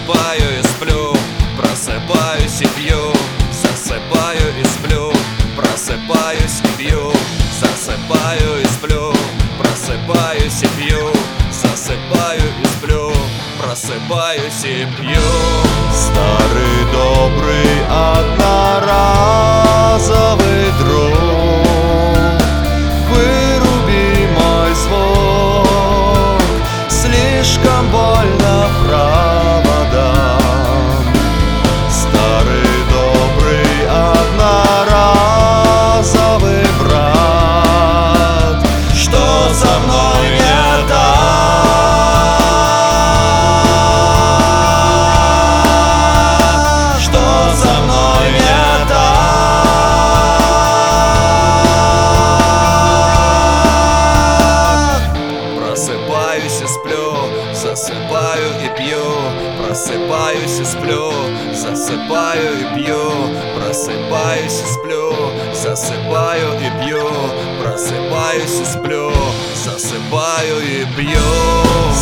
Засыпаю и сплю, просыпаюсь и пью. Засыпаю и сплю, просыпаюсь и пью. Засыпаю и сплю, просыпаюсь и пью. Засыпаю и сплю, просыпаюсь и пью. Старый добрый одноразовый друг, выруби мой звук, слишком больно проводам. Старый добрый одноразовый брат, что со мной не так? Просыпаюсь и сплю, засыпаю и пью. Просыпаюсь и сплю, засыпаю и пью. Просыпаюсь и сплю, засыпаю и пью. Просыпаюсь и сплю, засыпаю и пью.